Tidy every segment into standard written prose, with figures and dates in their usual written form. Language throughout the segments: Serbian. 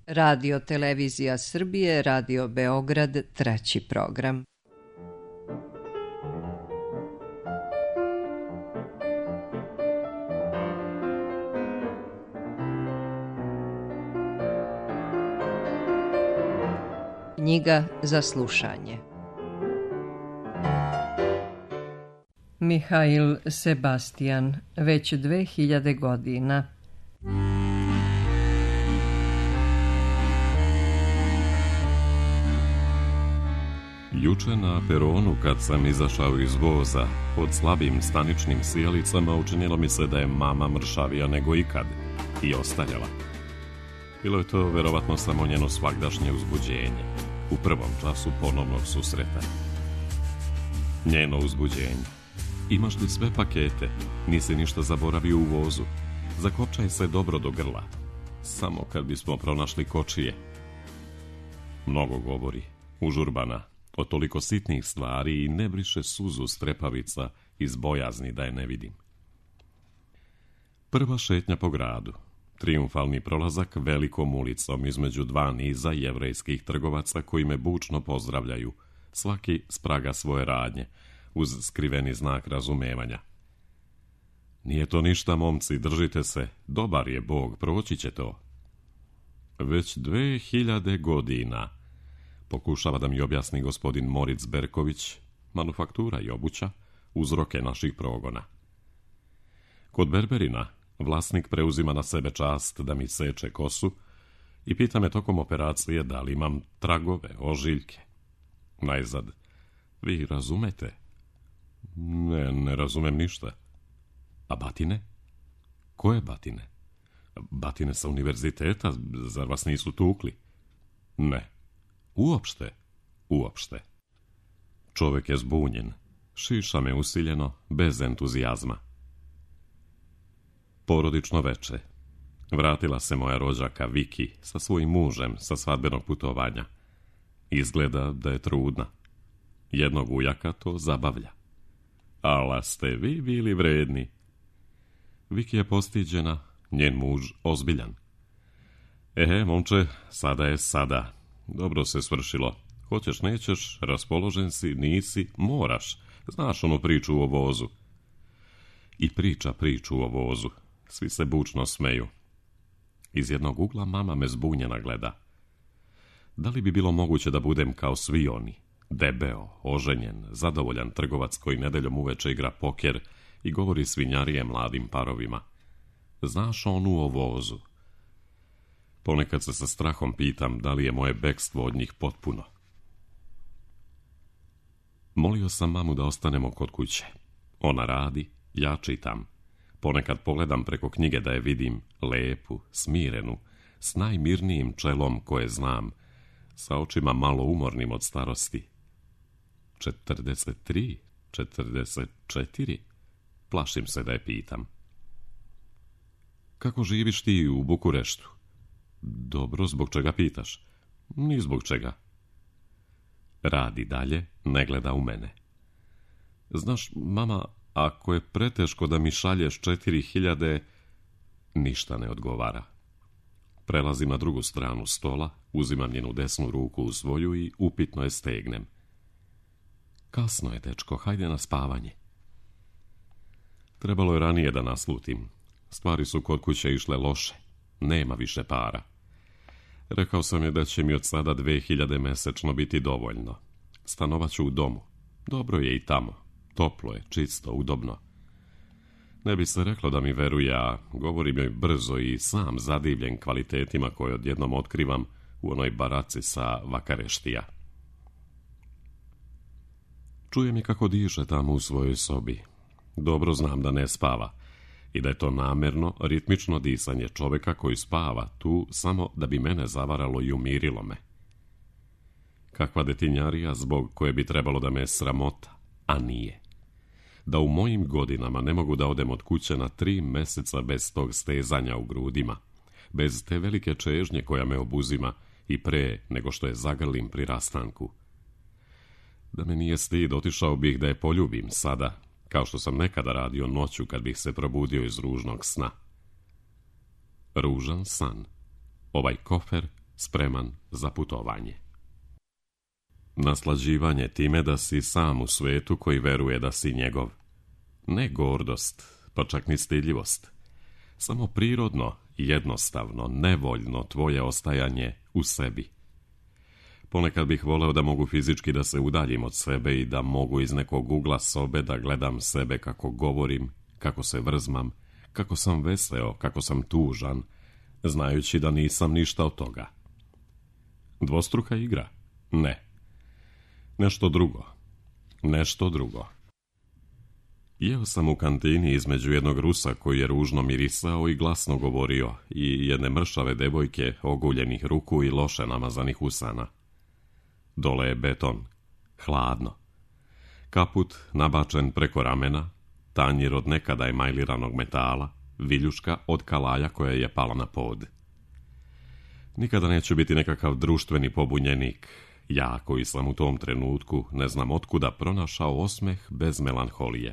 Radio Televizija Srbije, Radio Beograd, 3. program. Knjiga za slušanje. Mihail Sebastian, već 2000 godina. Juče na peronu, kad sam izašao iz voza, pod slabim staničnim sjelicama učinilo mi se da je mama mršavija nego ikad i ostaljala. Bilo je to verovatno samo njeno svagdašnje uzbuđenje, u prvom času ponovnog susreta. Njeno uzbuđenje. Imaš li sve pakete? Nisi ništa zaboravio u vozu? Zakopčaj se dobro do grla. Samo kad bismo pronašli kočije. Mnogo govori, užurbana, o toliko sitnih stvari i ne briše suzu strepavica iz bojazni da je ne vidim. Prva šetnja po gradu. Trijumfalni prolazak velikom ulicom između dva niza jevrejskih trgovaca koji me bučno pozdravljaju, svaki s praga svoje radnje, uz skriveni znak razumevanja. Nije to ništa, momci, držite se, dobar je Bog, proći će to. Već 2000 godina, pokušava da mi objasni gospodin Moritz Berković, manufaktura i obuća, uzroke naših progona. Kod berberina vlasnik preuzima na sebe čast da mi seče kosu i pita me tokom operacije da li imam tragove, ožiljke. Najzad, vi razumete? Ne razumem ništa. A batine? Koje batine? Batine sa univerziteta, zar vas nisu tukli? Ne. Uopšte. Čovjek je zbunjen. Šiša me usiljeno, bez entuzijazma. Porodično veče. Vratila se moja rođaka Viki sa svojim mužem sa svadbenog putovanja. Izgleda da je trudna. Jednog ujaka to zabavlja. Ala ste vi bili vredni. Viki je postiđena, njen muž ozbiljan. Momče, sada je sada. Dobro se svršilo. Hoćeš, nećeš, raspoložen si, nisi, moraš. Znaš onu priču o vozu. I priča priču o vozu. Svi se bučno smeju. Iz jednog ugla mama me zbunjena gleda. Da li bi bilo moguće da budem kao svi oni? Debeo, oženjen, zadovoljan trgovac koji nedeljom uveče igra poker i govori svinjarije mladim parovima. Znaš onu o vozu? Ponekad se sa strahom pitam da li je moje bekstvo od njih potpuno. Molio sam mamu da ostanemo kod kuće. Ona radi, ja čitam. Ponekad pogledam preko knjige da je vidim lepu, smirenu, s najmirnijim čelom koje znam, sa očima malo umornim od starosti. 43, 44, plašim se da je pitam. Kako živiš ti u Bukureštu? Dobro, zbog čega pitaš? Ni zbog čega. Radi dalje, ne gleda u mene. Znaš, mama, ako je preteško da mi šalješ 4000, ništa ne odgovara. Prelazim na drugu stranu stola, uzimam njenu desnu ruku u svoju i upitno je stegnem. Kasno je, dečko, hajde na spavanje. Trebalo je ranije da naslutim. Stvari su kod kuće išle loše. Nema više para. Rekao sam je da će mi od sada 2000 mesečno biti dovoljno. Stanovaću u domu. Dobro je i tamo. Toplo je, čisto, udobno. Ne bi se reklo da mi veruje, a govorim joj brzo i sam zadivljen kvalitetima koje odjednom otkrivam u onoj baraci sa Vakareštija. Čujem i kako diše tamo u svojoj sobi. Dobro znam da ne spava i da je to namerno, ritmično disanje čovjeka koji spava tu samo da bi mene zavaralo i umirilo me. Kakva detinjarija zbog koje bi trebalo da me sramota, a nije. Da u mojim godinama ne mogu da odem od kuće na 3 meseca bez tog stezanja u grudima, bez te velike čežnje koja me obuzima i pre nego što je zagrlim pri rastanku. Da me nije stid, otišao bih da je poljubim sada, kao što sam nekada radio noću kad bih se probudio iz ružnog sna. Ružan san. Ovaj kofer spreman za putovanje. Naslađivanje time da si sam u svetu koji veruje da si njegov. Ne gordost, pa čak ni stidljivost. Samo prirodno, jednostavno, nevoljno tvoje ostajanje u sebi. Ponekad bih voleo da mogu fizički da se udaljim od sebe i da mogu iz nekog ugla sobe da gledam sebe kako govorim, kako se vrzmam, kako sam veseo, kako sam tužan, znajući da nisam ništa od toga. Dvostruka igra? Ne. Nešto drugo. Nešto drugo. Jeo sam u kantini između jednog Rusa koji je ružno mirisao i glasno govorio i jedne mršave devojke oguljenih ruku i loše namazanih usana. Dole je beton. Hladno. Kaput nabačen preko ramena, tanjir od nekada emajliranog metala, viljuška od kalaja koja je pala na pod. Nikada neću biti nekakav društveni pobunjenik. Ja koji sam u tom trenutku ne znam otkuda pronašao osmeh bez melanholije.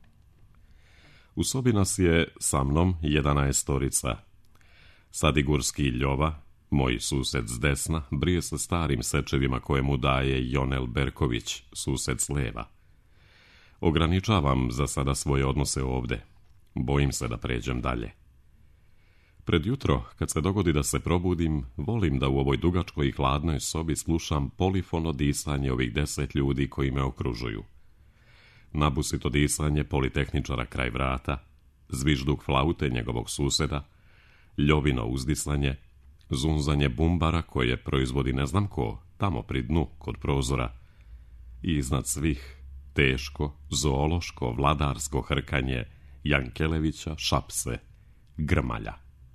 U sobi nas je sa mnom 11. Sadigurski Ljova, moj sused s desna, brije se starim sečevima koje mu daje Jonel Berković, sused s leva. Ograničavam za sada svoje odnose ovde. Bojim se da pređem dalje. Pred jutro, kad se dogodi da se probudim, volim da u ovoj dugačkoj i hladnoj sobi slušam polifono disanje ovih 10 ljudi koji me okružuju. Nabusito disanje politehničara kraj vrata, zvižduk flaute njegovog suseda, Ljovino uzdisanje, zunzanje bumbara koje proizvodi ne znam ko, tamo pri dnu, kod prozora, i iznad svih teško, zoološko, vladarsko hrkanje Jankelevića, Šapse, Grmalja.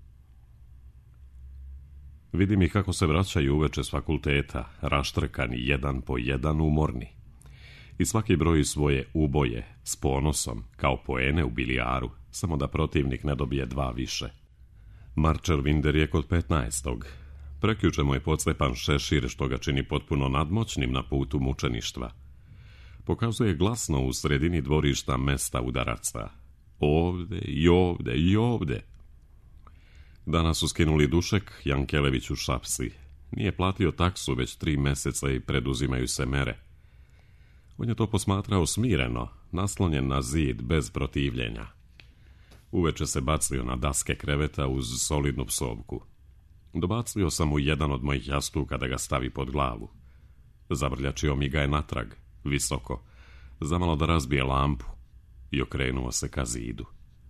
Vidim ih kako se vraćaju uveče s fakulteta, raštrkani jedan po jedan, umorni. I svaki broji svoje uboje s ponosom, kao poene u bilijaru, samo da protivnik ne dobije 2 više. Marčel Vinder je kod 15. Prekjuče mu je podcepan šešir što ga čini potpuno nadmoćnim na putu mučeništva. Pokazuje glasno u sredini dvorišta mesta udaraca. Ovde i ovde i ovde. Danas su skinuli dušek Jankelević u Šapsi. Nije platio taksu već 3 meseca i preduzimaju se mere. On je to posmatrao smireno, naslonjen na zid bez protivljenja. Uveče se bacio na daske kreveta uz solidnu psovku. Dobacio sam mu jedan od mojih jastuka da ga stavi pod glavu. Zavrljačio mi ga je natrag, visoko, zamalo da razbije lampu, i okrenuo se ka zidu.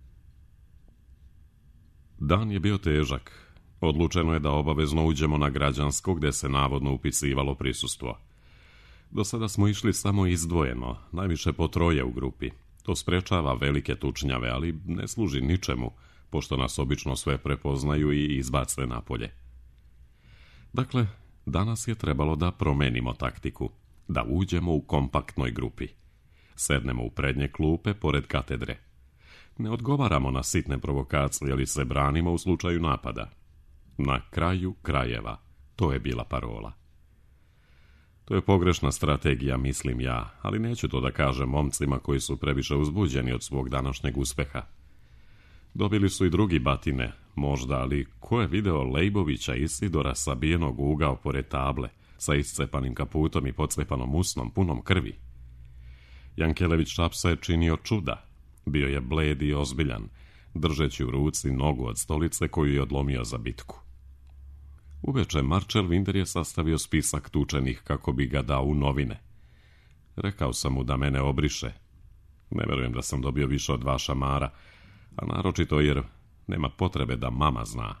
Dan je bio težak. Odlučeno je da obavezno uđemo na Građansko, gde se navodno upisivalo prisustvo. Do sada smo išli samo izdvojeno, najviše po 3 u grupi. To sprečava velike tučnjave, ali ne služi ničemu, pošto nas obično sve prepoznaju i izbace napolje. Dakle, danas je trebalo da promenimo taktiku, da uđemo u kompaktnoj grupi. Sednemo u prednje klupe pored katedre. Ne odgovaramo na sitne provokacije, ali se branimo u slučaju napada. Na kraju krajeva, to je bila parola. To je pogrešna strategija, mislim ja, ali neću to da kažem momcima koji su previše uzbuđeni od svog današnjeg uspeha. Dobili su i drugi batine, možda, ali ko je video Lejbovića Isidora sabijenog u ugao pored table, sa iscepanim kaputom i podcepanom usnom, punom krvi? Jankelević Šapsa je činio čuda. Bio je bled i ozbiljan, držeći u ruci nogu od stolice koju je odlomio za bitku. Uveče Marčel Vinder je sastavio spisak tučenih kako bi ga dao u novine. Rekao sam mu da mene obriše. Ne verujem da sam dobio više od 2 šamara, a naročito jer nema potrebe da mama zna.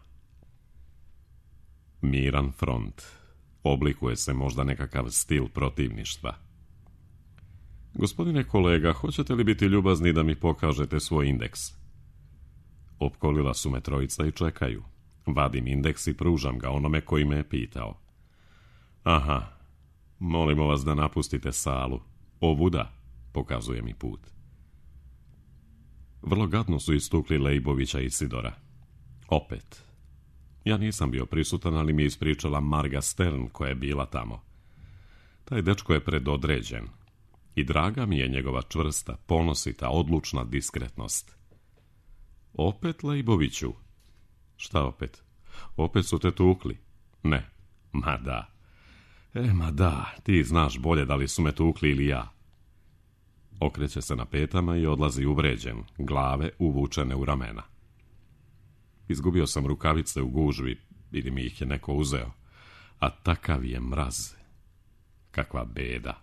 Miran front. Oblikuje se možda nekakav stil protivništva. Gospodine kolega, hoćete li biti ljubazni da mi pokažete svoj indeks? Opkolila su me 3 i čekaju. Vadim indeks i pružam ga onome koji me je pitao. Aha, molimo vas da napustite salu. Ovuda, pokazuje mi put. Vrlo gadno su istukli Lejbovića Isidora. Opet. Ja nisam bio prisutan, ali mi je ispričala Marga Stern koja je bila tamo. Taj dečko je predodređen. I draga mi je njegova čvrsta, ponosita, odlučna diskretnost. Opet, Lejboviću? Šta opet? Opet su te tukli? Ne, Ma da, ti znaš bolje da li su me tukli ili ja. Okreće se na petama i odlazi uvređen, glave uvučene u ramena. Izgubio sam rukavice u gužvi ili mi ih je neko uzeo, a takav je mraz. Kakva beda.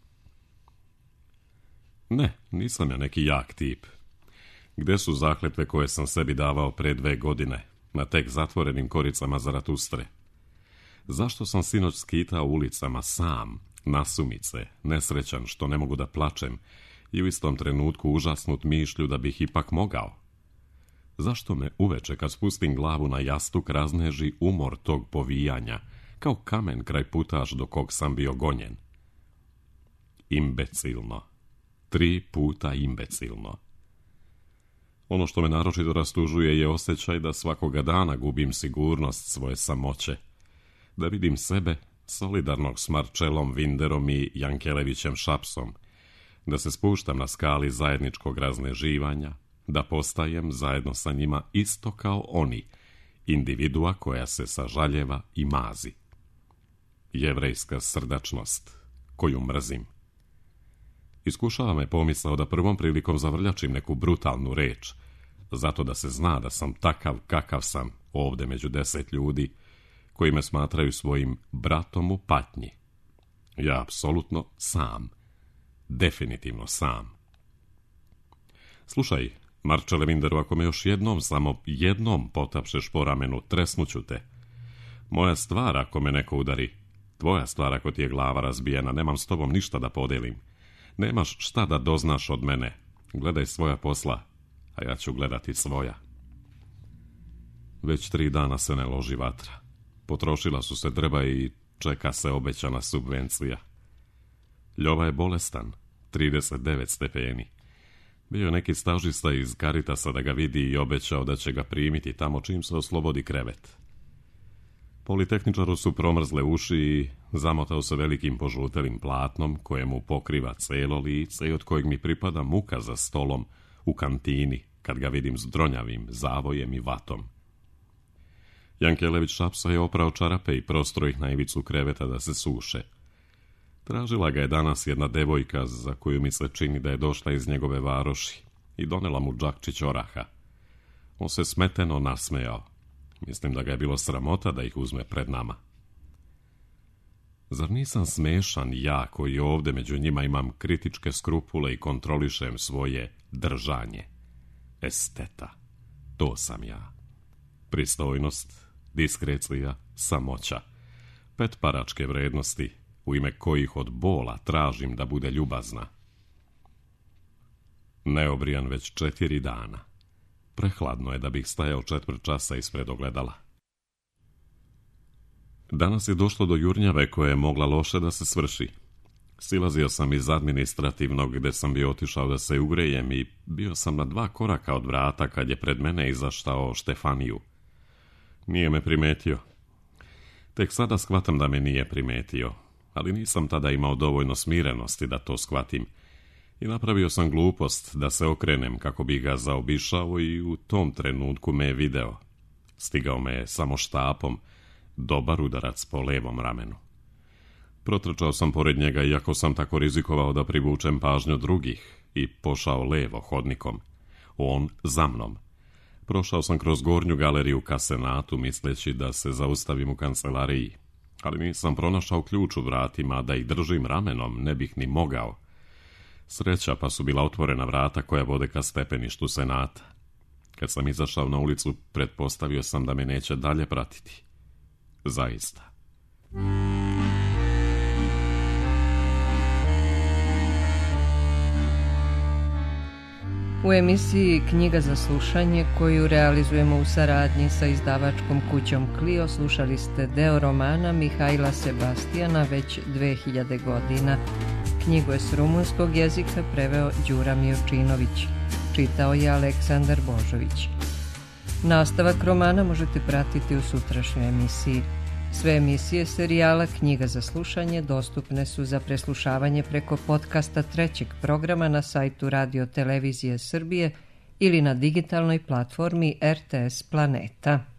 Ne, nisam ja neki jak tip. Gde su zakletve koje sam sebi davao pre 2 godine, na tek zatvorenim koricama Zaratustre? Zašto sam sinoć skitao ulicama sam, nasumice, nesrećan što ne mogu da plačem i u istom trenutku užasnut mišlju da bih ipak mogao? Zašto me uveče kad spustim glavu na jastuk razneži umor tog povijanja, kao kamen kraj putaš do kog sam bio gonjen? Imbecilno. 3 puta imbecilno. Ono što me naročito rastužuje je osjećaj da svakoga dana gubim sigurnost svoje samoće. Da vidim sebe solidarnog s Marčelom Vinderom i Jankelevićem Šapsom. Da se spuštam na skali zajedničkog razneživanja, da postajem zajedno sa njima isto kao oni, individua koja se sažaljeva i mazi. Jevrejska srdačnost, koju mrzim. Iskušava me pomisao da prvom prilikom zavrljačim neku brutalnu reč, zato da se zna da sam takav kakav sam ovde među 10 ljudi, koji me smatraju svojim bratom u patnji. Ja apsolutno sam. Definitivno sam. Slušaj, Marčele Vinderu, ako me još jednom, samo jednom potapšeš po ramenu, tresnuću te. Moja stvar ako me neko udari, tvoja stvar ako ti je glava razbijena, nemam s tobom ništa da podelim. Nemaš šta da doznaš od mene. Gledaj svoja posla, a ja ću gledati svoja. Već 3 dana se ne loži vatra. Potrošila su se drva i čeka se obećana subvencija. Ljova je bolestan, 39 stepeni. Bio je neki stažista iz Caritasa da ga vidi i obećao da će ga primiti tamo čim se oslobodi krevet. Politehničaru su promrzle uši i zamotao se velikim požutelim platnom kojemu pokriva celo lice i od kojeg mi pripada muka za stolom u kantini kad ga vidim s dronjavim zavojem i vatom. Jankelević Šapsa je oprao čarape i prostro ih na ivicu kreveta da se suše. Tražila ga je danas jedna devojka za koju mi se čini da je došla iz njegove varoši i donela mu džakčić oraha. On se smeteno nasmejao. Mislim da ga je bilo sramota da ih uzme pred nama. Zar nisam smešan ja koji ovde među njima imam kritičke skrupule i kontrolišem svoje držanje? Esteta. To sam ja. Pristojnost, diskrecija, samoća. 5 paračke vrednosti u ime kojih od bola tražim da bude ljubazna. Neobrijan već 4 dana. Prehladno je da bih stajao 4 časa ispred ogledala. Danas je došlo do jurnjave koja je mogla loše da se svrši. Silazio sam iz administrativnog gde sam bio otišao da se ugrejem i bio sam na 2 koraka od vrata kad je pred mene izaštao Štefaniju. Nije me primetio. Tek sada shvatam da me nije primetio, ali nisam tada imao dovoljno smirenosti da to shvatim. I napravio sam glupost da se okrenem kako bi ga zaobišao i u tom trenutku me je video. Stigao me je samo štapom, dobar udarac po levom ramenu. Protrčao sam pored njega iako sam tako rizikovao da privučem pažnju drugih i pošao levo hodnikom. On za mnom. Prošao sam kroz gornju galeriju ka senatu misleći da se zaustavim u kancelariji, ali nisam pronašao ključ u vratima, da ih držim ramenom ne bih ni mogao. Sreća pa su bila otvorena vrata koja vode ka stepeništu senata. Kad sam izašao na ulicu, pretpostavio sam da me neće dalje pratiti. Zaista. U emisiji Knjiga za slušanje, koju realizujemo u saradnji sa izdavačkom kućom Clio, slušali ste deo romana Mihajla Sebastijana već 2000 godina. Knjigu je s rumunskog jezika preveo Đura Miočinović. Čitao je Aleksandar Božović. Nastavak romana možete pratiti u sutrašnjoj emisiji. Sve emisije serijala Knjiga za slušanje dostupne su za preslušavanje preko podcasta 3. programa na sajtu Radio Televizije Srbije ili na digitalnoj platformi RTS Planeta.